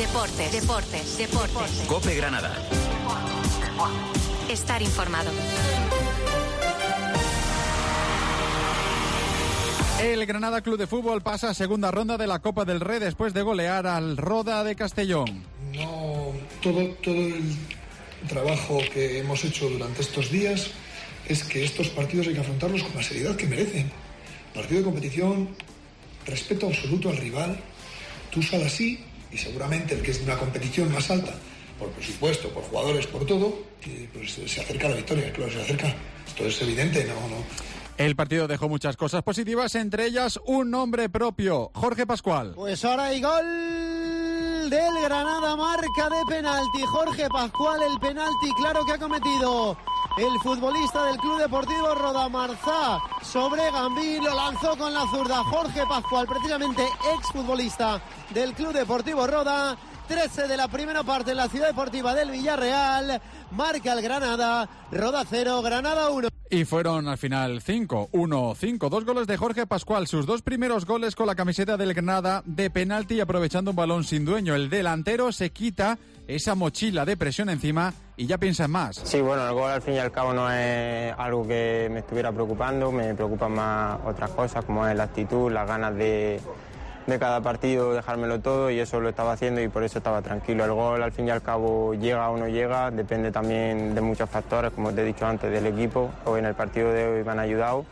Deportes. COPE Granada. Estar informado. El Granada Club de Fútbol pasa a segunda ronda de la Copa del Rey después de golear al Roda de Castellón. No, todo el trabajo que hemos hecho durante estos días es que estos partidos hay que afrontarlos con la seriedad que merecen. Partido de competición, respeto absoluto al rival, tú sal así y seguramente el que es de una competición más alta, por presupuesto, por jugadores, por todo, pues se acerca a la victoria, claro, se acerca. Esto es evidente, no. El partido dejó muchas cosas positivas, entre ellas un nombre propio, Jorge Pascual. Pues ahora hay gol del Granada, marca de penalti. Jorge Pascual, el penalti claro que ha cometido el futbolista del Club Deportivo Rodamarzá sobre Gambín, lo lanzó con la zurda. Jorge Pascual, precisamente exfutbolista del Club Deportivo Roda. 13 de la primera parte en la Ciudad Deportiva del Villarreal, marca el Granada, Roda 0, Granada 1. Y fueron al final 5-1-5, 2 goles de Jorge Pascual, sus 2 primeros goles con la camiseta del Granada de penalti y aprovechando un balón sin dueño. El delantero se quita esa mochila de presión encima y ya piensa en más. Sí, bueno, el gol al fin y al cabo no es algo que me estuviera preocupando, me preocupan más otras cosas como es la actitud, las ganas de cada partido dejármelo todo, y eso lo estaba haciendo y por eso estaba tranquilo. El gol al fin y al cabo llega o no llega, depende también de muchos factores, como te he dicho antes, del equipo. Hoy en el partido de hoy me han ayudado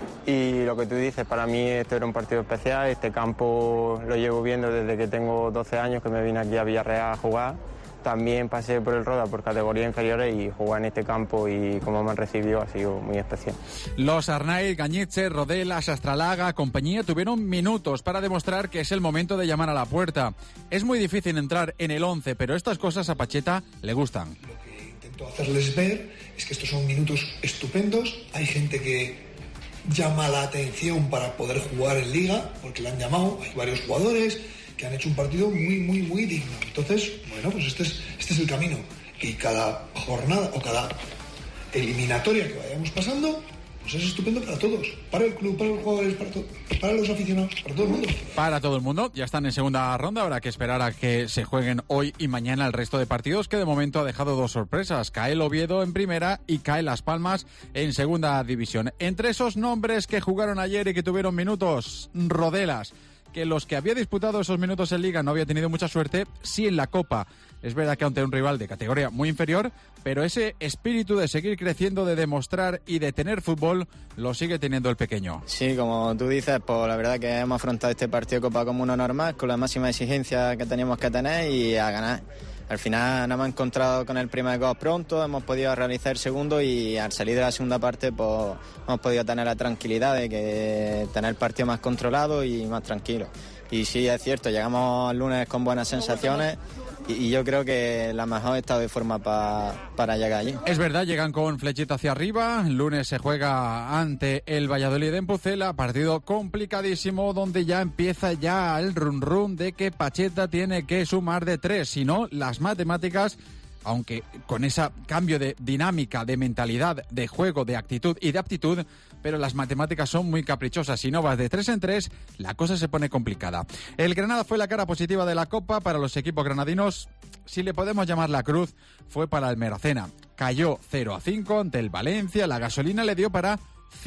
y lo que tú dices, para mí este era un partido especial. Este campo lo llevo viendo desde que tengo 12 años, que me vine aquí a Villarreal a jugar. También pasé por el Roda por categorías inferiores y jugar en este campo, y como me han recibido ha sido muy especial. Los Arnaiz, Gañiche, Rodelas, Astralaga, compañía tuvieron minutos para demostrar que es el momento de llamar a la puerta. Es muy difícil entrar en el 11, pero estas cosas a Pacheta le gustan. Lo que intento hacerles ver es que estos son minutos estupendos. Hay gente que llama la atención para poder jugar en Liga, porque le han llamado, hay varios jugadores que han hecho un partido muy digno. Entonces, bueno, pues este es el camino. Y cada jornada o cada eliminatoria que vayamos pasando, pues es estupendo para todos. Para el club, para los jugadores, para los aficionados, para todo el mundo. Para todo el mundo. Ya están en segunda ronda. Habrá que esperar a que se jueguen hoy y mañana el resto de partidos, que de momento ha dejado 2 sorpresas. Cae el Oviedo en primera y cae Las Palmas en segunda división. Entre esos nombres que jugaron ayer y que tuvieron minutos, Rodelas, que los que había disputado esos minutos en Liga no había tenido mucha suerte, sí en la Copa. Es verdad que ante un rival de categoría muy inferior, pero ese espíritu de seguir creciendo, de demostrar y de tener fútbol, lo sigue teniendo el pequeño. Sí, como tú dices, pues la verdad que hemos afrontado este partido de Copa como uno normal, con la máxima exigencia que teníamos que tener y a ganar. Al final nos hemos encontrado con el primer gol pronto, hemos podido realizar el segundo y al salir de la segunda parte pues hemos podido tener la tranquilidad de que tener el partido más controlado y más tranquilo. Y sí, es cierto, llegamos el lunes con buenas sensaciones y yo creo que la mejor estado de forma para llegar allí. Es verdad, llegan con flechita hacia arriba. El lunes se juega ante el Valladolid en Pucela, partido complicadísimo donde ya empieza el run de que Pacheta tiene que sumar de 3, si no las matemáticas, aunque con ese cambio de dinámica, de mentalidad, de juego, de actitud y de aptitud, pero las matemáticas son muy caprichosas. Si no vas de 3 en 3, la cosa se pone complicada. El Granada fue la cara positiva de la Copa para los equipos granadinos. Si le podemos llamar la cruz, fue para el Meracena. Cayó 0-5 ante el Valencia. La gasolina le dio para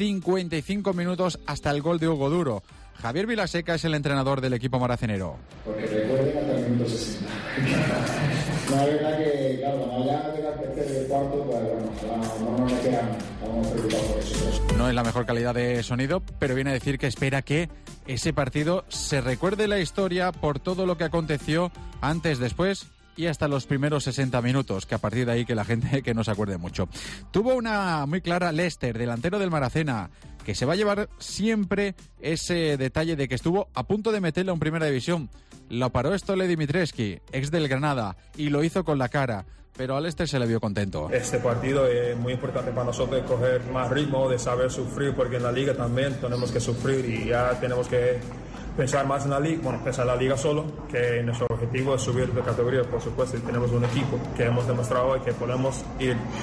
55 minutos hasta el gol de Hugo Duro. Javier Vilaseca es el entrenador del equipo maracenero. Porque recuerden hasta el minuto 60. No, es verdad que, claro, cuando ya llega el tercer y el cuarto, pues bueno, no me quedan, estamos preocupados por eso. No es la mejor calidad de sonido, pero viene a decir que espera que ese partido se recuerde la historia por todo lo que aconteció antes, después y hasta los primeros 60 minutos, que a partir de ahí que la gente que no se acuerde mucho. Tuvo una muy clara Lester, delantero del Maracena, que se va a llevar siempre ese detalle de que estuvo a punto de meterle en primera división. Lo paró Stole Dimitrescu, ex del Granada, y lo hizo con la cara, pero a Lester se le vio contento. Este partido es muy importante para nosotros, de coger más ritmo, de saber sufrir, porque en la liga también tenemos que sufrir y ya tenemos que pensar más en la liga, pensar en la liga solo, que nuestro objetivo es subir de categoría, por supuesto, y tenemos un equipo que hemos demostrado hoy que podemos ir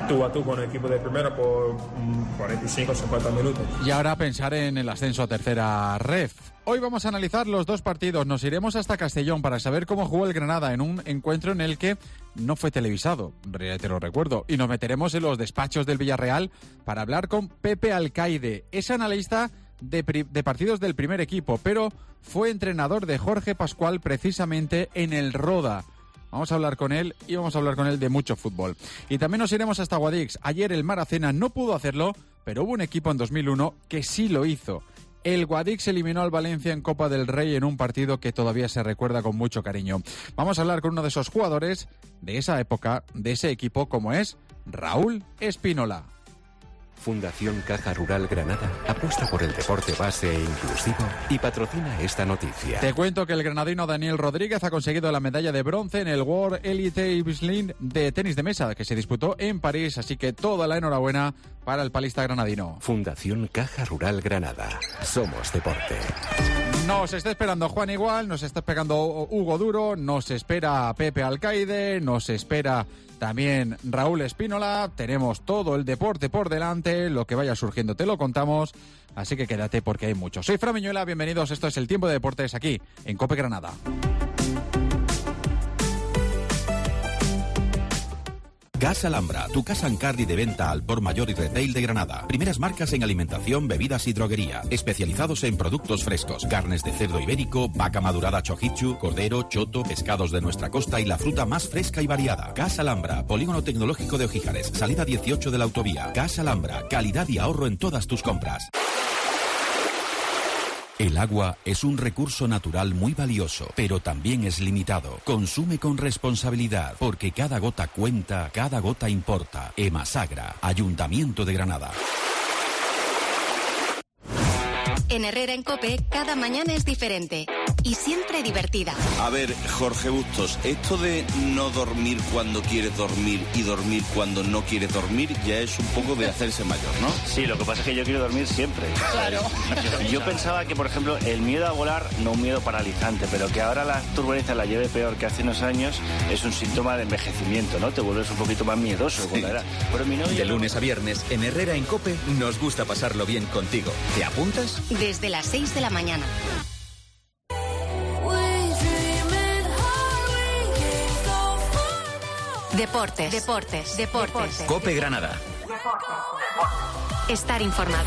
tú a tú con el equipo de primera por 45-50 minutos. Y ahora pensar en el ascenso a tercera ref. Hoy vamos a analizar los dos partidos. Nos iremos hasta Castellón para saber cómo jugó el Granada en un encuentro en el que no fue televisado, te lo recuerdo. Y nos meteremos en los despachos del Villarreal para hablar con Pepe Alcaide. Es analista de partidos del primer equipo, pero fue entrenador de Jorge Pascual precisamente en el Roda. Vamos a hablar con él y vamos a hablar con él de mucho fútbol. Y también nos iremos hasta Guadix. Ayer el Maracena no pudo hacerlo, pero hubo un equipo en 2001 que sí lo hizo. El Guadix eliminó al Valencia en Copa del Rey en un partido que todavía se recuerda con mucho cariño. Vamos a hablar con uno de esos jugadores de esa época, de ese equipo, como es Raúl Espínola. Fundación Caja Rural Granada apuesta por el deporte base e inclusivo y patrocina esta noticia. Te cuento que el granadino Daniel Rodríguez ha conseguido la medalla de bronce en el World Elite Slim de tenis de mesa que se disputó en París, así que toda la enhorabuena para el palista granadino. Fundación Caja Rural Granada. Somos deporte. Nos está esperando Juan Igual, nos está esperando Hugo Duro, nos espera Pepe Alcaide, nos espera también Raúl Espínola. Tenemos todo el deporte por delante, lo que vaya surgiendo te lo contamos, así que quédate porque hay mucho. Soy Fran Miñuela, bienvenidos, esto es El Tiempo de Deportes aquí en COPE Granada. Gas Alhambra, tu casa en cardi de venta al por mayor y retail de Granada. Primeras marcas en alimentación, bebidas y droguería. Especializados en productos frescos, carnes de cerdo ibérico, vaca madurada chojichu, cordero, choto, pescados de nuestra costa y la fruta más fresca y variada. Gas Alhambra, Polígono Tecnológico de Ojíjares, salida 18 de la autovía. Gas Alhambra, calidad y ahorro en todas tus compras. El agua es un recurso natural muy valioso, pero también es limitado. Consume con responsabilidad, porque cada gota cuenta, cada gota importa. Emasagra, Ayuntamiento de Granada. En Herrera en COPE, cada mañana es diferente y siempre divertida. A ver, Jorge Bustos, esto de no dormir cuando quieres dormir y dormir cuando no quieres dormir ya es un poco de hacerse mayor, ¿no? Sí, lo que pasa es que yo quiero dormir siempre. Claro. Yo pensaba que, por ejemplo, el miedo a volar, no un miedo paralizante, pero que ahora la turbulencia la lleve peor que hace unos años, es un síntoma de envejecimiento, ¿no? Te vuelves un poquito más miedoso con la edad. Pero mi novio... De lunes a viernes, en Herrera en COPE, nos gusta pasarlo bien contigo. ¿Te apuntas? Desde las 6 de la mañana. Deportes. COPE Granada. Estar informado.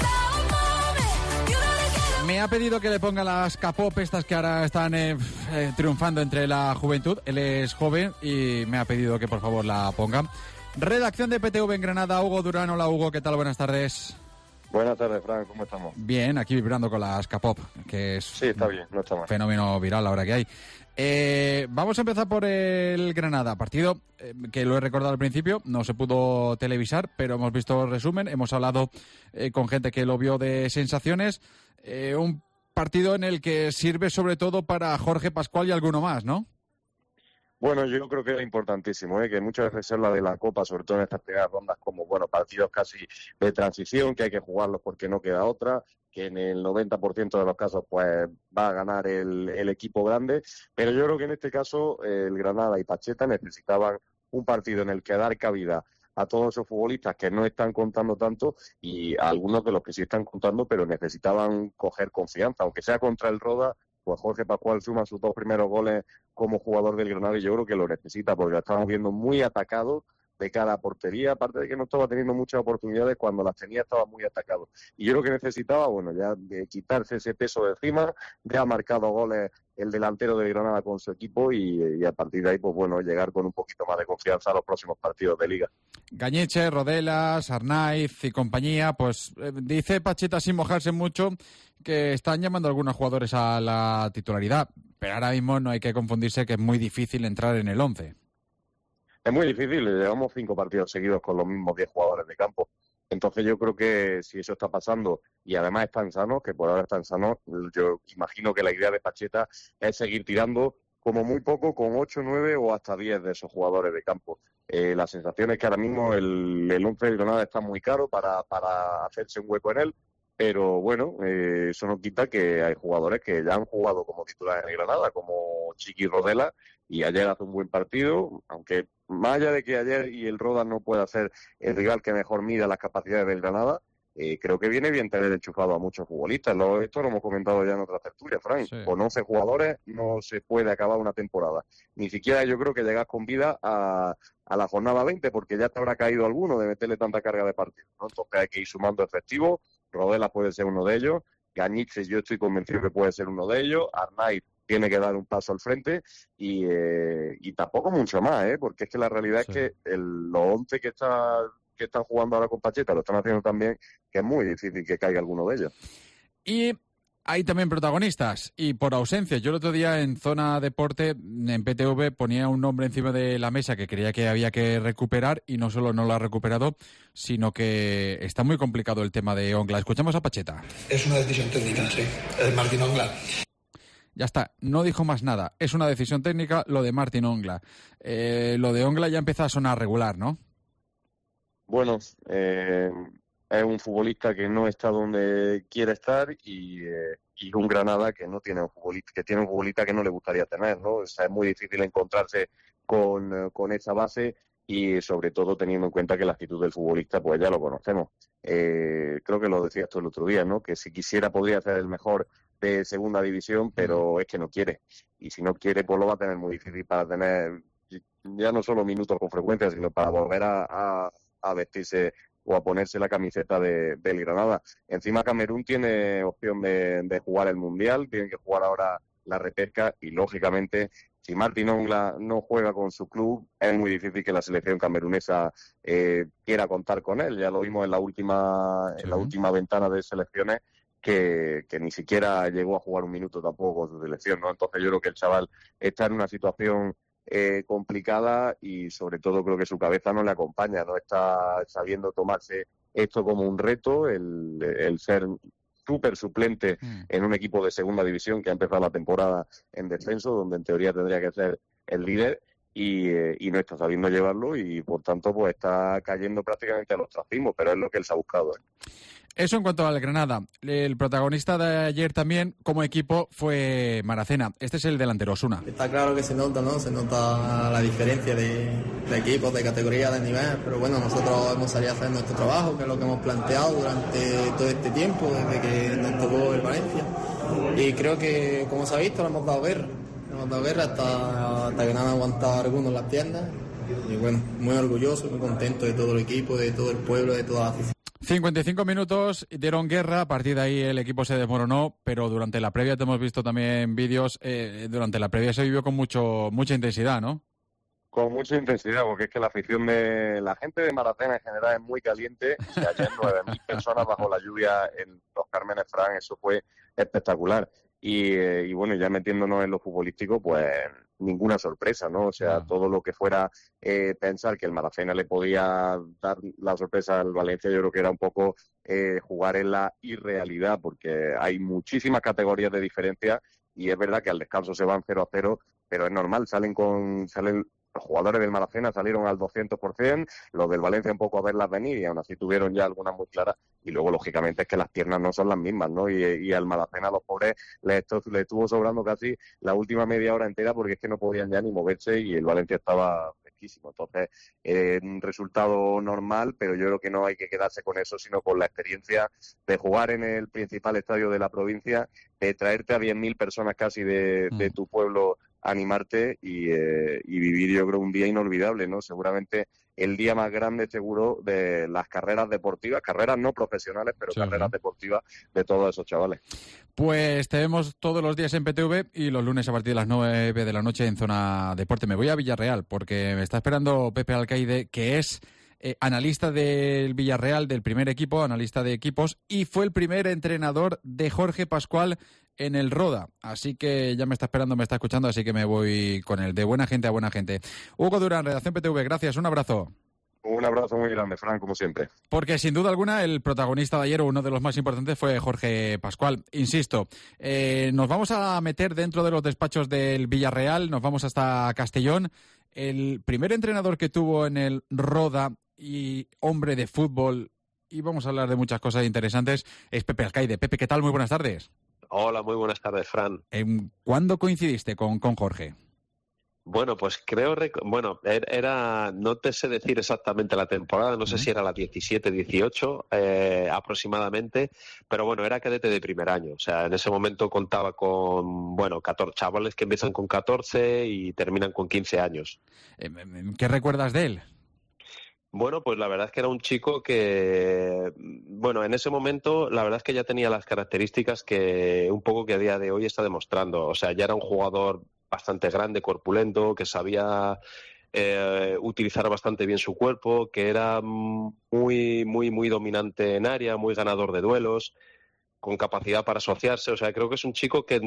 Me ha pedido que le ponga las K-pop estas que ahora están triunfando entre la juventud. Él es joven y me ha pedido que por favor la ponga. Redacción de PTV en Granada, Hugo Durán. Hola Hugo, ¿qué tal? Buenas tardes. Buenas tardes, Fran, ¿cómo estamos? Bien, aquí vibrando con las K-pop, que es sí, está bien, no está mal. Fenómeno viral ahora que hay. Vamos a empezar por el Granada, partido que lo he recordado al principio, no se pudo televisar, pero hemos visto el resumen, hemos hablado con gente que lo vio de sensaciones. Un partido en el que sirve sobre todo para Jorge Pascual y alguno más, ¿no? Bueno, yo creo que es importantísimo, que muchas veces se habla de la Copa, sobre todo en estas primeras rondas, como partidos casi de transición, que hay que jugarlos porque no queda otra, que en el 90% de los casos pues va a ganar el equipo grande, pero yo creo que en este caso el Granada y Pacheta necesitaban un partido en el que dar cabida a todos esos futbolistas que no están contando tanto y a algunos de los que sí están contando, pero necesitaban coger confianza, aunque sea contra el Roda. Pues Jorge Pascual suma sus 2 primeros goles como jugador del Granada y yo creo que lo necesita porque lo estamos viendo muy atacado de cara a portería, aparte de que no estaba teniendo muchas oportunidades, cuando las tenía estaba muy atacado. Y yo creo que necesitaba, ya de quitarse ese peso de encima, ya ha marcado goles el delantero de Granada con su equipo y a partir de ahí, llegar con un poquito más de confianza a los próximos partidos de Liga. Gañeche, Rodelas, Arnaiz y compañía, dice Pacheta sin mojarse mucho que están llamando a algunos jugadores a la titularidad, pero ahora mismo no hay que confundirse que es muy difícil entrar en el 11. Es muy difícil, llevamos 5 partidos seguidos con los mismos 10 jugadores de campo. Entonces yo creo que si eso está pasando y además están sanos, que por ahora están sanos, yo imagino que la idea de Pacheta es seguir tirando como muy poco con 8, 9 o hasta 10 de esos jugadores de campo. La sensación es que ahora mismo el 11 de Granada está muy caro para hacerse un hueco en él. pero bueno, eso no quita que hay jugadores que ya han jugado como titulares en el Granada, como Chiqui Rodela, y ayer hace un buen partido, aunque más allá de que ayer y el Roda no pueda ser el rival que mejor mida las capacidades del Granada, creo que viene bien tener enchufado a muchos futbolistas. Esto lo hemos comentado ya en otras tertulias, Frank. Sí. Con 11 jugadores no se puede acabar una temporada. Ni siquiera yo creo que llegas con vida a la jornada 20, porque ya te habrá caído alguno de meterle tanta carga de partido, ¿no? Entonces hay que ir sumando efectivos. Rodela puede ser uno de ellos. Gañiches yo estoy convencido que puede ser uno de ellos. Arnaiz tiene que dar un paso al frente y tampoco mucho más, porque es que la realidad es que los 11 que están jugando ahora con Pacheta lo están haciendo también, que es muy difícil que caiga alguno de ellos. Y hay también protagonistas, y por ausencia. Yo el otro día en Zona Deporte, en PTV, ponía un nombre encima de la mesa que creía que había que recuperar, y no solo no lo ha recuperado, sino que está muy complicado el tema de Ongla. Escuchamos a Pacheta. Es una decisión técnica, sí, el Martín Ongla. Ya está, no dijo más nada. Es una decisión técnica lo de Martín Ongla. Lo de Ongla ya empieza a sonar regular, ¿no? Bueno, es un futbolista que no está donde quiere estar y un Granada que no tiene un futbolista que no le gustaría tener, ¿no? O sea, es muy difícil encontrarse con esa base y sobre todo teniendo en cuenta que la actitud del futbolista pues ya lo conocemos. Creo que lo decías tú el otro día, ¿no? Que si quisiera podría ser el mejor de segunda división, pero es que no quiere. Y si no quiere, pues lo va a tener muy difícil para tener ya no solo minutos con frecuencia, sino para volver a vestirse o a ponerse la camiseta del Granada. Encima Camerún tiene opción de jugar el Mundial, tienen que jugar ahora la repesca y, lógicamente, si Martín Ongla no juega con su club, es muy difícil que la selección camerunesa quiera contar con él. Ya lo vimos en la última ventana de selecciones, que ni siquiera llegó a jugar un minuto tampoco con su selección, ¿no? Entonces yo creo que el chaval está en una situación complicada y sobre todo creo que su cabeza no le acompaña, no está sabiendo tomarse esto como un reto, el ser súper suplente en un equipo de segunda división que ha empezado la temporada en descenso, donde en teoría tendría que ser el líder y no está sabiendo llevarlo y por tanto pues está cayendo prácticamente al ostracismo, pero es lo que él se ha buscado. Eso en cuanto al Granada. El protagonista de ayer también, como equipo, fue Maracena. Este es el delantero, Osuna. Está claro que se nota, ¿no? Se nota la diferencia de equipos, de categoría, de nivel, pero bueno, nosotros hemos salido a hacer nuestro trabajo, que es lo que hemos planteado durante todo este tiempo, desde que nos tocó el Valencia. Y creo que, como se ha visto, le hemos dado guerra. Hemos dado guerra hasta que no han aguantado algunos las piernas. Y bueno, muy orgulloso, muy contento de todo el equipo, de todo el pueblo, de toda la afición. 55 minutos, dieron guerra, a partir de ahí el equipo se desmoronó, pero durante la previa te hemos visto también vídeos, durante la previa se vivió con mucha intensidad, ¿no? Con mucha intensidad, porque es que la afición de la gente de Maracena en general es muy caliente, y ayer 9.000 personas bajo la lluvia en Los Cármenes, Fran, eso fue espectacular. Y bueno, ya metiéndonos en lo futbolístico, pues ninguna sorpresa, ¿no? O sea, todo lo que fuera pensar que el Maracena le podía dar la sorpresa al Valencia, yo creo que era un poco jugar en la irrealidad, porque hay muchísimas categorías de diferencia y es verdad que al descanso se van 0-0, pero es normal, salen los jugadores del Maracena salieron al 200%, los del Valencia un poco a verlas venir y aún así tuvieron ya algunas muy claras y luego lógicamente es que las piernas no son las mismas, ¿no? Y al Maracena a los pobres les estuvo sobrando casi la última media hora entera porque es que no podían ya ni moverse y el Valencia estaba fresquísimo. Entonces, un resultado normal, pero yo creo que no hay que quedarse con eso, sino con la experiencia de jugar en el principal estadio de la provincia, de traerte a 10.000 personas casi de tu pueblo animarte y vivir, yo creo, un día inolvidable, ¿no? Seguramente el día más grande, seguro, de las carreras deportivas, carreras no profesionales, pero carreras deportivas de todos esos chavales. Pues te vemos todos los días en PTV y los lunes a partir de las 9 de la noche en Zona Deporte. Me voy a Villarreal porque me está esperando Pepe Alcaide, que es analista del Villarreal, del primer equipo, analista de equipos, y fue el primer entrenador de Jorge Pascual en el Roda. Así que ya me está esperando, me está escuchando, así que me voy con él. De buena gente a buena gente. Hugo Durán, redacción PTV, gracias, un abrazo. Un abrazo muy grande, Fran, como siempre. Porque sin duda alguna el protagonista de ayer, uno de los más importantes, fue Jorge Pascual. Insisto, nos vamos a meter dentro de los despachos del Villarreal, nos vamos hasta Castellón. El primer entrenador que tuvo en el Roda y hombre de fútbol y vamos a hablar de muchas cosas interesantes. Es Pepe Alcaide. Pepe, ¿qué tal? Muy buenas tardes. Hola, muy buenas tardes, Fran. ¿Cuándo coincidiste con Jorge? Bueno, pues era, no te sé decir exactamente la temporada, no sé si era la 17-18 aproximadamente, pero bueno, era cadete de primer año. O sea, en ese momento contaba con, 14 chavales que empiezan con 14 y terminan con 15 años. ¿Qué recuerdas de él? Bueno, pues la verdad es que era un chico que, en ese momento la verdad es que ya tenía las características que un poco que a día de hoy está demostrando. O sea, ya era un jugador bastante grande, corpulento, que sabía utilizar bastante bien su cuerpo, que era muy, muy, muy dominante en área, muy ganador de duelos, con capacidad para asociarse. O sea, creo que es un chico que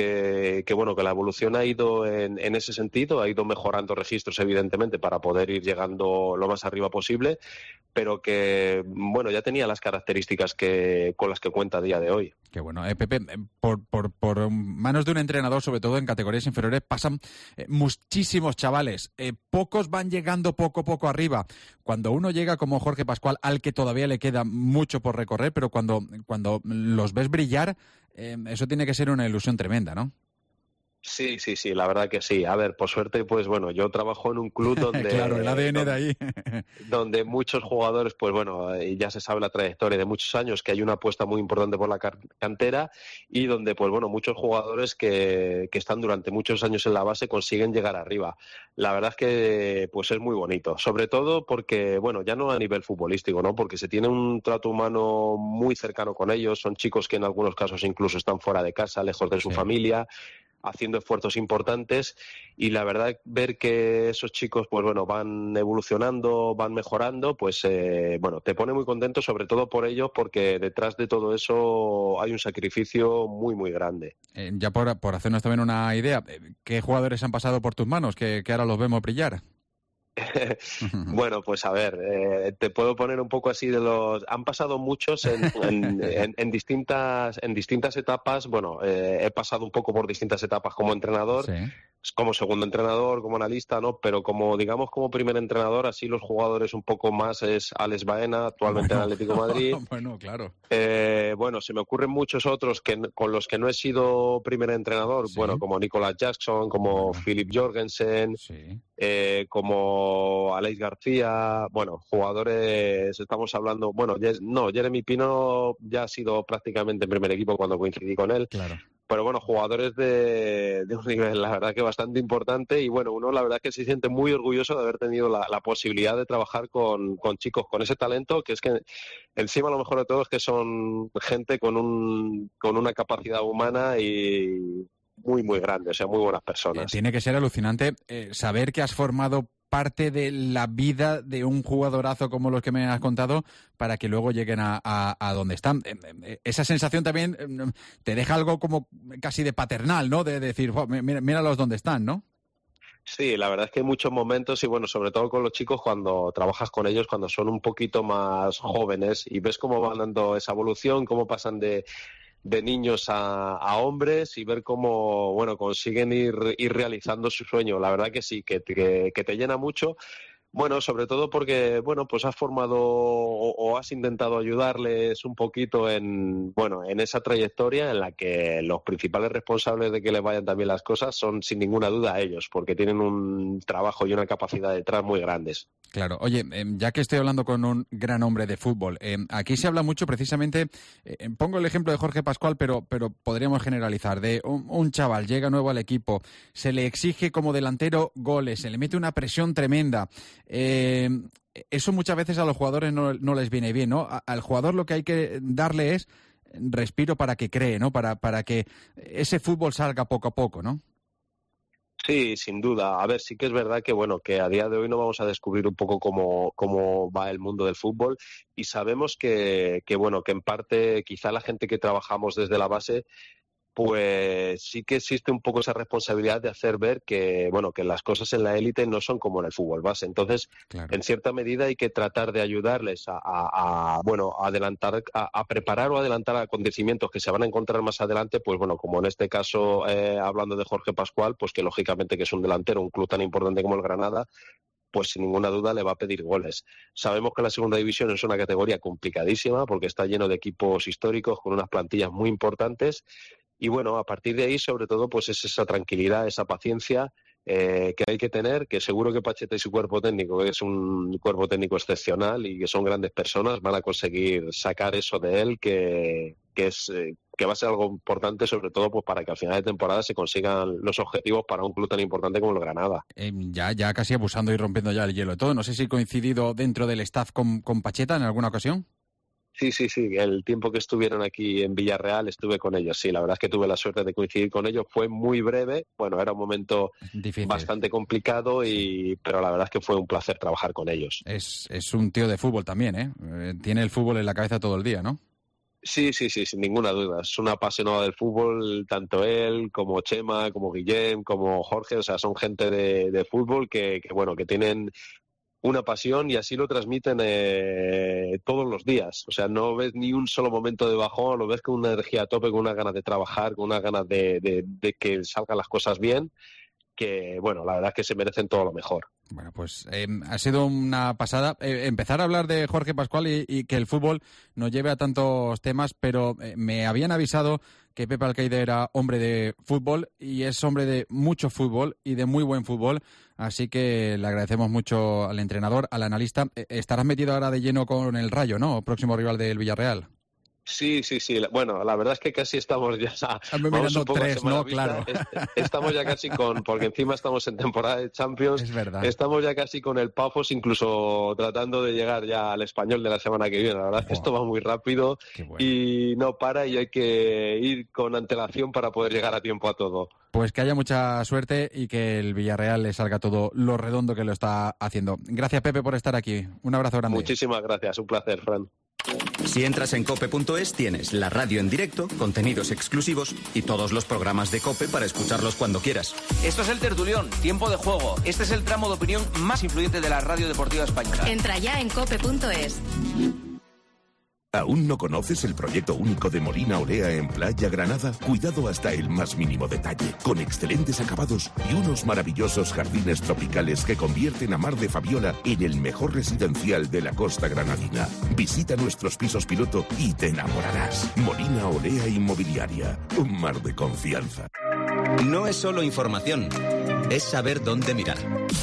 la evolución ha ido en ese sentido, ha ido mejorando registros, evidentemente, para poder ir llegando lo más arriba posible, pero que, ya tenía las características con las que cuenta a día de hoy. Qué bueno. Pepe, por manos de un entrenador, sobre todo en categorías inferiores, pasan muchísimos chavales. Pocos van llegando poco a poco arriba. Cuando uno llega como Jorge Pascual, al que todavía le queda mucho por recorrer, pero cuando los ves brillar, eso tiene que ser una ilusión tremenda, ¿no? Sí, la verdad que sí. A ver, por suerte, yo trabajo en un club donde... Claro, el ADN de ahí. Donde muchos jugadores, ya se sabe la trayectoria de muchos años, que hay una apuesta muy importante por la cantera y donde, muchos jugadores que están durante muchos años en la base consiguen llegar arriba. La verdad es que, es muy bonito. Sobre todo porque, ya no a nivel futbolístico, ¿no? Porque se tiene un trato humano muy cercano con ellos. Son chicos que en algunos casos incluso están fuera de casa, lejos de su familia, haciendo esfuerzos importantes, y la verdad ver que esos chicos van evolucionando, van mejorando, te pone muy contento, sobre todo por ellos, porque detrás de todo eso hay un sacrificio muy muy grande. Ya por hacernos también una idea, ¿qué jugadores han pasado por tus manos que ahora los vemos brillar? A ver, te puedo poner un poco así de los... Han pasado muchos en distintas etapas. He pasado un poco por distintas etapas como entrenador, como segundo entrenador, como analista, ¿no? Pero como primer entrenador, así los jugadores un poco más es Alex Baena, actualmente en Atlético de Madrid. Claro. Se me ocurren muchos otros con los que no he sido primer entrenador, como Nicolas Jackson, como Philip Jorgensen, como Aleix García, jugadores, estamos hablando, Jeremy Pino ya ha sido prácticamente en primer equipo cuando coincidí con él. Claro. Pero jugadores de un nivel, la verdad que bastante importante, y uno la verdad que se siente muy orgulloso de haber tenido la posibilidad de trabajar con chicos con ese talento, que es que encima lo mejor de todo es que son gente con una capacidad humana y muy muy grande, o sea, muy buenas personas. Tiene que ser alucinante saber que has formado parte de la vida de un jugadorazo como los que me has contado para que luego lleguen a donde están. Esa sensación también te deja algo como casi de paternal, ¿no? De decir, míralos donde están, ¿no? Sí, la verdad es que hay muchos momentos y sobre todo con los chicos cuando trabajas con ellos, cuando son un poquito más jóvenes y ves cómo van dando esa evolución, cómo pasan de niños a hombres y ver cómo consiguen ir realizando su sueño. La verdad que sí, que te llena mucho. Sobre todo porque has formado o has intentado ayudarles un poquito en esa trayectoria en la que los principales responsables de que les vayan también las cosas son sin ninguna duda ellos, porque tienen un trabajo y una capacidad detrás muy grandes. Claro. Oye, ya que estoy hablando con un gran hombre de fútbol, aquí se habla mucho precisamente, pongo el ejemplo de Jorge Pascual, pero podríamos generalizar, de un chaval, llega nuevo al equipo, se le exige como delantero goles, se le mete una presión tremenda. Eso muchas veces a los jugadores no les viene bien, ¿no? Al jugador lo que hay que darle es respiro para que cree, ¿no? Para que ese fútbol salga poco a poco, ¿no? Sí, sin duda. A ver, sí que es verdad que a día de hoy no vamos a descubrir un poco cómo va el mundo del fútbol, y sabemos que en parte quizá la gente que trabajamos desde la base pues sí que existe un poco esa responsabilidad de hacer ver que las cosas en la élite no son como en el fútbol base. Entonces, claro, en cierta medida hay que tratar de ayudarles a adelantar, a preparar o adelantar acontecimientos que se van a encontrar más adelante, pues como en este caso, hablando de Jorge Pascual, pues que lógicamente que es un delantero, un club tan importante como el Granada, pues sin ninguna duda le va a pedir goles. Sabemos que la segunda división es una categoría complicadísima porque está lleno de equipos históricos con unas plantillas muy importantes y bueno, a partir de ahí sobre todo pues es esa tranquilidad, esa paciencia que hay que tener, que seguro que Pacheta y su cuerpo técnico, que es un cuerpo técnico excepcional y que son grandes personas, van a conseguir sacar eso de él que va a ser algo importante, sobre todo pues para que al final de temporada se consigan los objetivos para un club tan importante como el Granada. Ya casi abusando y rompiendo ya el hielo de todo. No sé si coincidido dentro del staff con Pacheta en alguna ocasión. Sí. El tiempo que estuvieron aquí en Villarreal estuve con ellos. Sí, la verdad es que tuve la suerte de coincidir con ellos. Fue muy breve. Bueno, era un momento difícil, bastante complicado, pero la verdad es que fue un placer trabajar con ellos. Es un tío de fútbol también, ¿eh? Tiene el fútbol en la cabeza todo el día, ¿no? Sí, sin ninguna duda. Es un apasionado del fútbol, tanto él como Chema, como Guillem, como Jorge. O sea, son gente de fútbol que tienen una pasión y así lo transmiten todos los días. O sea, no ves ni un solo momento de bajón, lo ves con una energía a tope, con unas ganas de trabajar, con unas ganas de que salgan las cosas bien, que, bueno, la verdad es que se merecen todo lo mejor. Bueno, pues ha sido una pasada empezar a hablar de Jorge Pascual y que el fútbol nos lleve a tantos temas, pero me habían avisado que Pepe Alcaide era hombre de fútbol y es hombre de mucho fútbol y de muy buen fútbol, así que le agradecemos mucho al entrenador, al analista. Estarás metido ahora de lleno con el Rayo, ¿no? Próximo rival del Villarreal. Sí. Bueno, la verdad es que casi estamos ya... mirando tres, ¿no? Claro. Estamos ya casi porque encima estamos en temporada de Champions. Es verdad. Estamos ya casi con el Pafos, incluso tratando de llegar ya al Español de la semana que viene. La verdad es que esto va muy rápido y no para y hay que ir con antelación para poder llegar a tiempo a todo. Pues que haya mucha suerte y que el Villarreal le salga todo lo redondo que lo está haciendo. Gracias, Pepe, por estar aquí. Un abrazo grande. Muchísimas gracias. Un placer, Fran. Si entras en cope.es tienes la radio en directo, contenidos exclusivos y todos los programas de COPE para escucharlos cuando quieras. Esto es El Tertulión, tiempo de juego. Este es el tramo de opinión más influyente de la radio deportiva española. Entra ya en cope.es. ¿Aún no conoces el proyecto único de Molina Olea en Playa Granada? Cuidado hasta el más mínimo detalle, con excelentes acabados y unos maravillosos jardines tropicales que convierten a Mar de Fabiola en el mejor residencial de la costa granadina. Visita nuestros pisos piloto y te enamorarás. Molina Olea Inmobiliaria, un mar de confianza. No es solo información, es saber dónde mirar.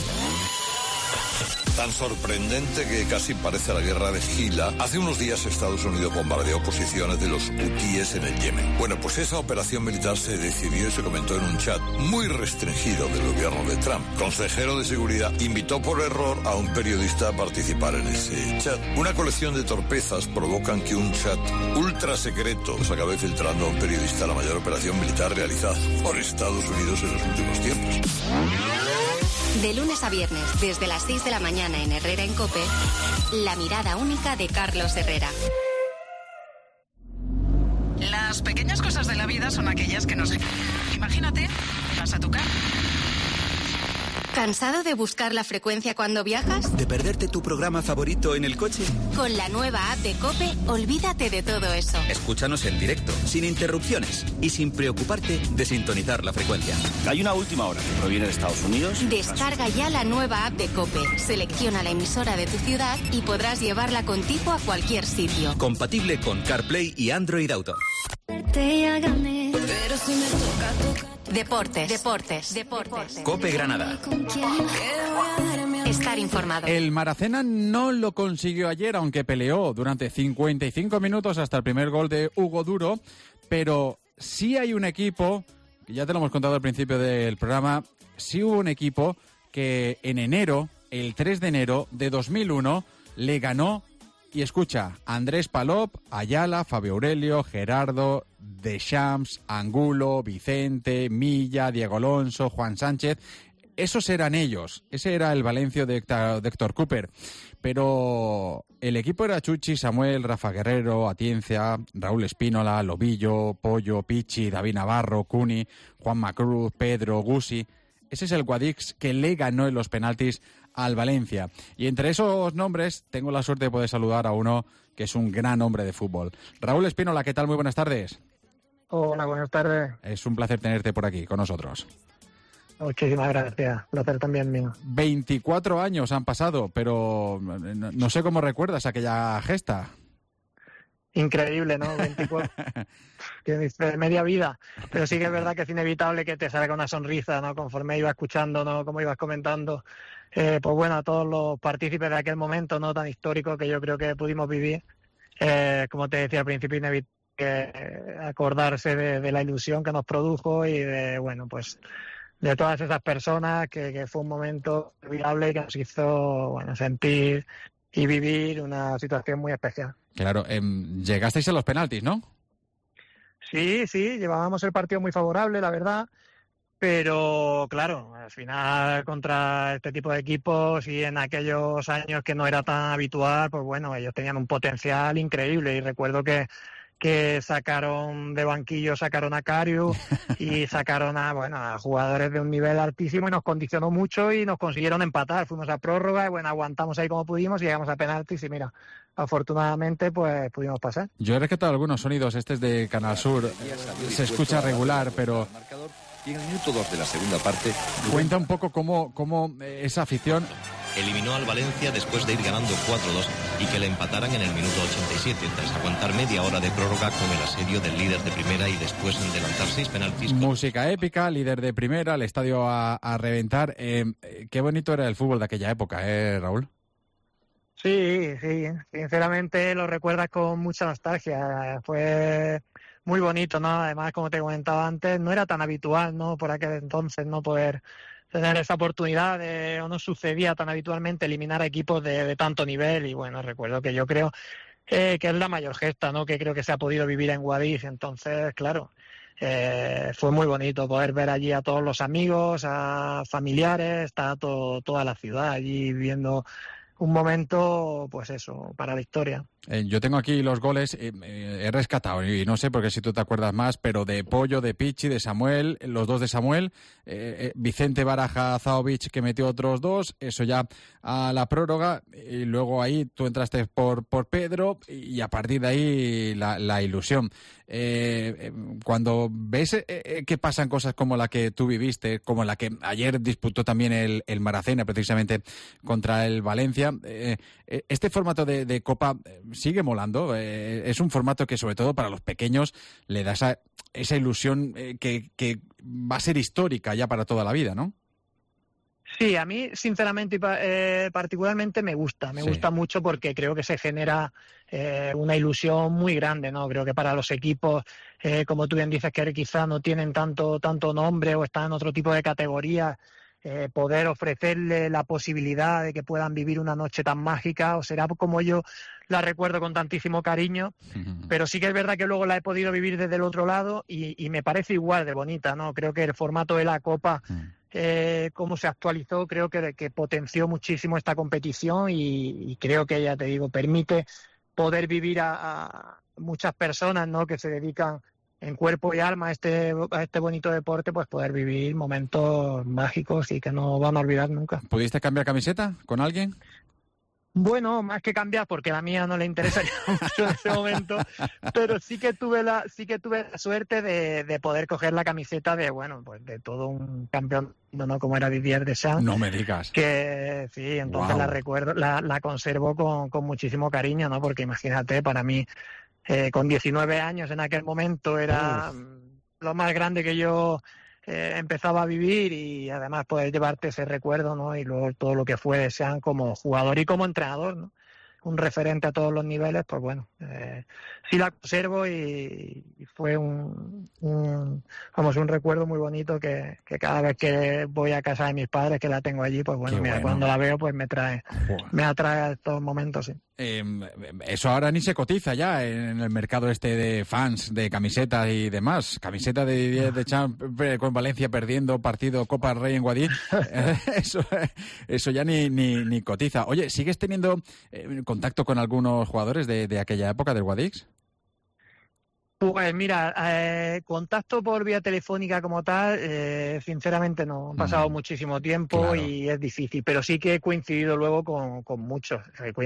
Tan sorprendente que casi parece la guerra de Gila. Hace unos días Estados Unidos bombardeó posiciones de los hutíes en el Yemen. Bueno, pues esa operación militar se decidió y se comentó en un chat muy restringido del gobierno de Trump. Consejero de Seguridad invitó por error a un periodista a participar en ese chat. Una colección de torpezas provocan que un chat ultra secreto se acabe filtrando a un periodista, la mayor operación militar realizada por Estados Unidos en los últimos tiempos. De lunes a viernes, desde las 6 de la mañana en Herrera en COPE, la mirada única de Carlos Herrera. Las pequeñas cosas de la vida son aquellas que nos... Imagínate, vas a tu casa. ¿Cansado de buscar la frecuencia cuando viajas? ¿De perderte tu programa favorito en el coche? Con la nueva app de COPE, olvídate de todo eso. Escúchanos en directo, sin interrupciones y sin preocuparte de sintonizar la frecuencia. Hay una última hora que proviene de Estados Unidos. Descarga ya la nueva app de COPE. Selecciona la emisora de tu ciudad y podrás llevarla contigo a cualquier sitio. Compatible con CarPlay y Android Auto. Deportes. COPE Granada. Estar informado. El Maracena no lo consiguió ayer, aunque peleó durante 55 minutos hasta el primer gol de Hugo Duro, pero sí hay un equipo, que ya te lo hemos contado al principio del programa, sí hubo un equipo que en enero, el 3 de enero de 2001, le ganó, y escucha, Andrés Palop, Ayala, Fabio Aurelio, Gerardo, Deschamps, Angulo, Vicente, Milla, Diego Alonso, Juan Sánchez. Esos eran ellos. Ese era el Valencia de Héctor Cooper. Pero el equipo era Chuchi, Samuel, Rafa Guerrero, Atienza, Raúl Espínola, Lobillo, Pollo, Pichi, David Navarro, Cuni, Juan Macruz, Pedro, Gusi. Ese es el Guadix que le ganó en los penaltis al Valencia. Y entre esos nombres tengo la suerte de poder saludar a uno que es un gran hombre de fútbol. Raúl Espínola, ¿qué tal? Muy buenas tardes. Hola, buenas tardes. Es un placer tenerte por aquí con nosotros. Muchísimas gracias, placer también mío. 24 años han pasado, pero no sé cómo recuerdas aquella gesta. Increíble, ¿no? 24, media vida. Pero sí que es verdad que es inevitable que te salga una sonrisa, ¿no? Conforme iba escuchando, ¿no? Como ibas comentando, pues bueno, a todos los partícipes de aquel momento, ¿no? Tan histórico que yo creo que pudimos vivir. Como te decía al principio, inevitable acordarse de la ilusión que nos produjo y de, bueno, pues de todas esas personas que fue un momento inolvidable que nos hizo, bueno, sentir y vivir una situación muy especial. Claro, llegasteis a los penaltis, ¿no? Sí, llevábamos el partido muy favorable, la verdad, pero claro, al final contra este tipo de equipos y en aquellos años que no era tan habitual, pues bueno, ellos tenían un potencial increíble y recuerdo que sacaron de banquillo, sacaron a Karius y sacaron a jugadores de un nivel altísimo y nos condicionó mucho y nos consiguieron empatar. Fuimos a prórroga y bueno, aguantamos ahí como pudimos y llegamos a penaltis y mira, afortunadamente pues pudimos pasar. Yo he rescatado algunos sonidos, este es de Canal Sur, se escucha regular, pero... Y en el minuto 2 de la segunda parte... Cuenta un poco cómo esa afición... Eliminó al Valencia después de ir ganando 4-2 y que le empataran en el minuto 87, tras aguantar media hora de prórroga con el asedio del líder de primera y después adelantar 6 penaltis. Música épica, líder de primera, el estadio a reventar. Qué bonito era el fútbol de aquella época, Raúl. Sí, sinceramente lo recuerdas con mucha nostalgia. Fue muy bonito, ¿no? Además, como te comentaba antes, no era tan habitual, ¿no? Por aquel entonces no poder tener esa oportunidad o no sucedía tan habitualmente eliminar a equipos de tanto nivel y bueno, recuerdo que yo creo que es la mayor gesta, ¿no? Que creo que se ha podido vivir en Guadix, entonces claro, fue muy bonito poder ver allí a todos los amigos, a familiares, está toda la ciudad allí viendo un momento, pues eso, para la historia. Yo tengo aquí los goles, he rescatado, y no sé porque si tú te acuerdas más, pero de Pollo, de Pichi, de Samuel, los dos de Samuel, Vicente Baraja Zaovic que metió otros 2, eso ya a la prórroga, y luego ahí tú entraste por Pedro, y a partir de ahí la ilusión. Cuando ves que pasan cosas como la que tú viviste, como la que ayer disputó también el Maracena, precisamente contra el Valencia, este formato de Copa sigue molando. Es un formato que sobre todo para los pequeños le da esa ilusión que va a ser histórica ya para toda la vida, ¿no? Sí, a mí sinceramente y particularmente me gusta mucho porque creo que se genera una ilusión muy grande, ¿no? Creo que para los equipos, como tú bien dices, que quizá no tienen tanto nombre o están en otro tipo de categorías, poder ofrecerle la posibilidad de que puedan vivir una noche tan mágica, o será como yo la recuerdo con tantísimo cariño, pero sí que es verdad que luego la he podido vivir desde el otro lado y me parece igual de bonita, ¿no? Creo que el formato de la Copa, cómo se actualizó, creo que potenció muchísimo esta competición y creo que, ya te digo, permite poder vivir a muchas personas, ¿no? Que se dedican en cuerpo y alma a este bonito deporte, pues poder vivir momentos mágicos y que no van a olvidar nunca. ¿Pudiste cambiar camiseta con alguien? Bueno, más que cambiar, porque la mía no le interesa mucho en ese momento, pero sí que tuve la suerte de poder coger la camiseta de todo un campeón, ¿no? Como era Didier Deschamps. No me digas. Que sí, entonces la recuerdo, la conservo con muchísimo cariño, ¿no? Porque imagínate, para mí, con 19 años en aquel momento era lo más grande que yo empezaba a vivir y además poder llevarte ese recuerdo, ¿no? Y luego todo lo que fue Deschamps como jugador y como entrenador, ¿no? Un referente a todos los niveles, pues bueno, sí la conservo y fue un recuerdo muy bonito que cada vez que voy a casa de mis padres, que la tengo allí, pues bueno, cuando la veo, pues me atrae a estos momentos, sí. Eso ahora ni se cotiza ya en el mercado de fans, de camisetas y demás. Camiseta de Didier Deschamps con Valencia perdiendo partido Copa del Rey en Guadix. Eso ya ni cotiza. Oye, ¿sigues teniendo contacto con algunos jugadores de aquella época del Guadix? Pues mira, contacto por vía telefónica como tal, sinceramente no. Han pasado muchísimo tiempo, claro. Y es difícil, pero sí que he coincidido luego con muchos.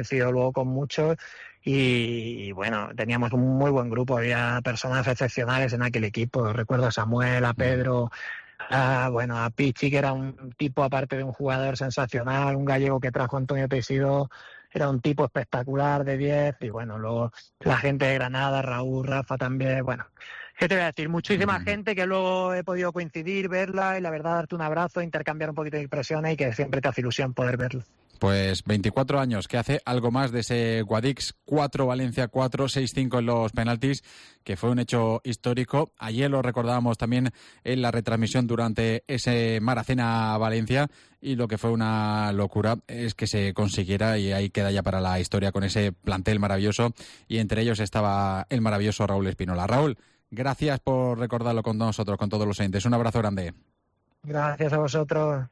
Y bueno, teníamos un muy buen grupo, había personas excepcionales en aquel equipo. Recuerdo a Samuel, a Pedro, a Pichi, que era un tipo, aparte de un jugador sensacional, un gallego que trajo Antonio Teixido, era un tipo espectacular de 10, y bueno, luego la gente de Granada, Raúl, Rafa también, bueno, ¿qué te voy a decir? Muchísima gente que luego he podido coincidir, verla, y la verdad darte un abrazo, intercambiar un poquito de impresiones, y que siempre te hace ilusión poder verlo. Pues 24 años, que hace algo más de ese Guadix 4, Valencia 4, 6-5 en los penaltis, que fue un hecho histórico. Ayer lo recordábamos también en la retransmisión durante ese Maracena Valencia, y lo que fue una locura es que se consiguiera, y ahí queda ya para la historia con ese plantel maravilloso, y entre ellos estaba el maravilloso Raúl Espinola. Raúl, gracias por recordarlo con nosotros, con todos los oyentes. Un abrazo grande. Gracias a vosotros.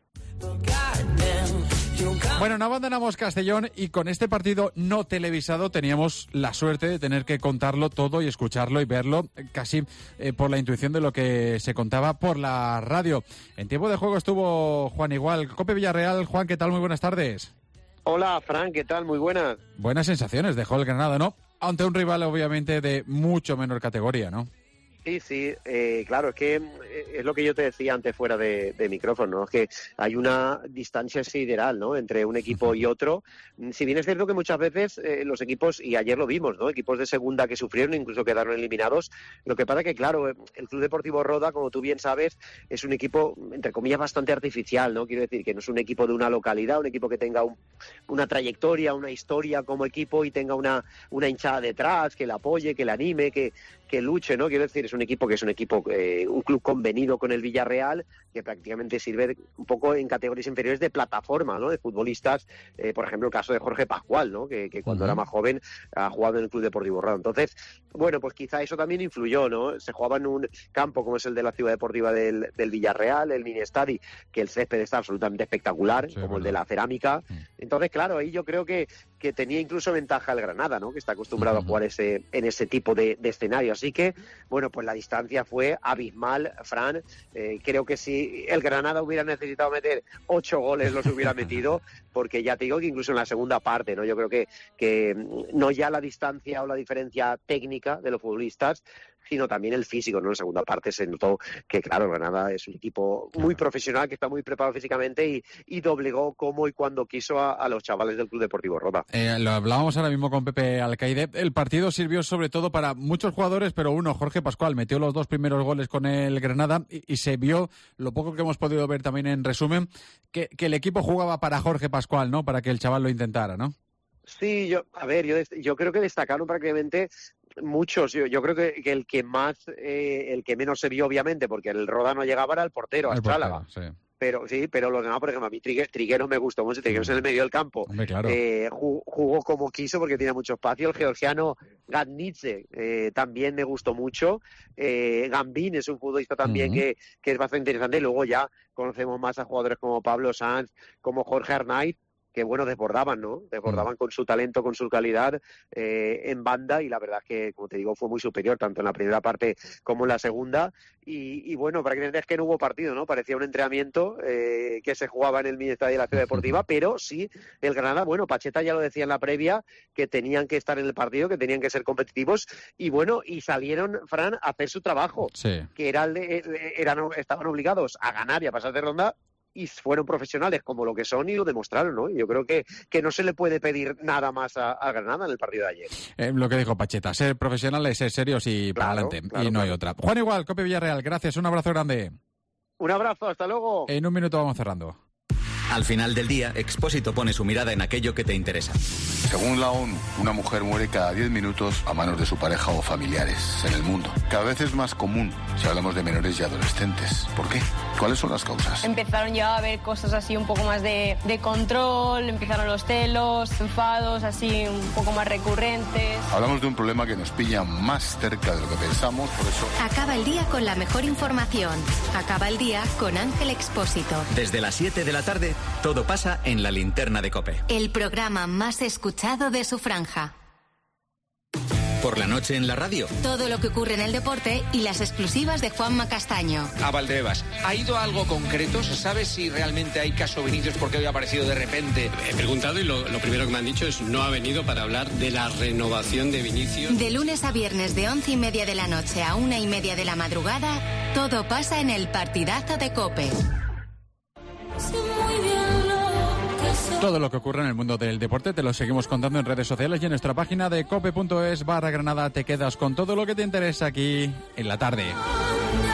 Bueno, no abandonamos Castellón, y con este partido no televisado teníamos la suerte de tener que contarlo todo y escucharlo y verlo casi por la intuición de lo que se contaba por la radio. En tiempo de juego estuvo Juan Igual, COPE Villarreal. Juan, ¿qué tal? Muy buenas tardes. Hola, Fran, ¿qué tal? Muy buenas. Buenas sensaciones dejó el Granada, ¿no? Ante un rival obviamente de mucho menor categoría, ¿no? Sí, claro, es que es lo que yo te decía antes fuera de micrófono, ¿no? Es que hay una distancia sideral, ¿no?, entre un equipo y otro. Si bien es cierto que muchas veces los equipos, y ayer lo vimos, ¿no?, equipos de segunda que sufrieron, incluso quedaron eliminados. Lo que pasa es que, claro, el Club Deportivo Roda, como tú bien sabes, es un equipo, entre comillas, bastante artificial, ¿no? Quiero decir que no es un equipo de una localidad, un equipo que tenga una trayectoria, una historia como equipo, y tenga una hinchada detrás, que le apoye, que le anime, que luche, ¿no? Quiero decir, es un equipo, un club convenido con el Villarreal, que prácticamente sirve un poco en categorías inferiores de plataforma, ¿no?, de futbolistas, por ejemplo, el caso de Jorge Pascual, ¿no?, que cuando era más joven ha jugado en el Club Deportivo Roda. Entonces, bueno, pues quizá eso también influyó, ¿no? Se jugaba en un campo como es el de la Ciudad Deportiva del Villarreal, el Mini Estadi, que el césped está absolutamente espectacular, sí, como el de la Cerámica. Entonces, claro, ahí yo creo que tenía incluso ventaja el Granada, ¿no?, que está acostumbrado a jugar en ese tipo de escenario. Así que, bueno, pues la distancia fue abismal, Fran. Creo que si el Granada hubiera necesitado meter 8 goles, los hubiera metido, porque ya te digo que incluso en la segunda parte, ¿no?, yo creo que no ya la distancia o la diferencia técnica de los futbolistas, sino también el físico, ¿no? En la segunda parte se notó que, claro, el Granada es un equipo muy profesional, que está muy preparado físicamente, y doblegó como y cuando quiso a los chavales del Club Deportivo Roda. Lo hablábamos ahora mismo con Pepe Alcaide. El partido sirvió sobre todo para muchos jugadores, pero uno, Jorge Pascual, metió los 2 primeros goles con el Granada, y se vio, lo poco que hemos podido ver también en resumen, que el equipo jugaba para Jorge Pascual, ¿no?, para que el chaval lo intentara, ¿no? Sí, yo creo que destacaron prácticamente muchos. Yo creo que el que menos se vio, obviamente, porque el Roda no llegaba, era el portero, Astrálaga. Sí. Pero los demás, por ejemplo, a mí Trigueros me gustó mucho. Trigueros en el medio del campo. Hombre, claro. Jugó como quiso porque tenía mucho espacio. El georgiano Gatnitze también me gustó mucho. Gambín es un futbolista también que es bastante interesante. Y luego ya conocemos más a jugadores como Pablo Sanz, como Jorge Arnaiz, que bueno, desbordaban, ¿no? Desbordaban con su talento, con su calidad en banda, y la verdad es que, como te digo, fue muy superior tanto en la primera parte como en la segunda, y bueno, prácticamente es que no hubo partido, ¿no? Parecía un entrenamiento que se jugaba en el mini estadio de la Ciudad Deportiva, pero sí, el Granada, bueno, Pacheta ya lo decía en la previa, que tenían que estar en el partido, que tenían que ser competitivos, y bueno, y salieron, Fran, a hacer su trabajo, que estaban obligados a ganar y a pasar de ronda, y fueron profesionales como lo que son y lo demostraron, ¿no? Yo creo que no se le puede pedir nada más a Granada en el partido de ayer. Lo que dijo Pacheta, ser profesionales, ser serios y para adelante, y no hay otra. Juan Igual, COPE Villarreal, gracias, un abrazo grande. Un abrazo, hasta luego. En un minuto vamos cerrando. Al final del día, Expósito pone su mirada en aquello que te interesa. Según la ONU, una mujer muere cada 10 minutos a manos de su pareja o familiares en el mundo. Cada vez es más común si hablamos de menores y adolescentes. ¿Por qué? ¿Cuáles son las causas? Empezaron ya a ver cosas así un poco más de control, empezaron los celos, enfados así un poco más recurrentes. Hablamos de un problema que nos pilla más cerca de lo que pensamos, por eso... Acaba el día con la mejor información. Acaba el día con Ángel Expósito. Desde las 7 de la tarde, todo pasa en la linterna de COPE. El programa más escuchado de su franja. Por la noche en la radio. Todo lo que ocurre en el deporte y las exclusivas de Juanma Castaño. A Valdebebas. ¿Ha ido a algo concreto? ¿Se sabe si realmente hay caso Vinicius porque hoy ha aparecido de repente? He preguntado y lo primero que me han dicho es no ha venido para hablar de la renovación de Vinicius. De lunes a viernes de 11:30 de la noche a 1:30 de la madrugada, todo pasa en el partidazo de COPE. Todo lo que ocurre en el mundo del deporte te lo seguimos contando en redes sociales y en nuestra página de cope.es/Granada. Te quedas con todo lo que te interesa aquí en la tarde.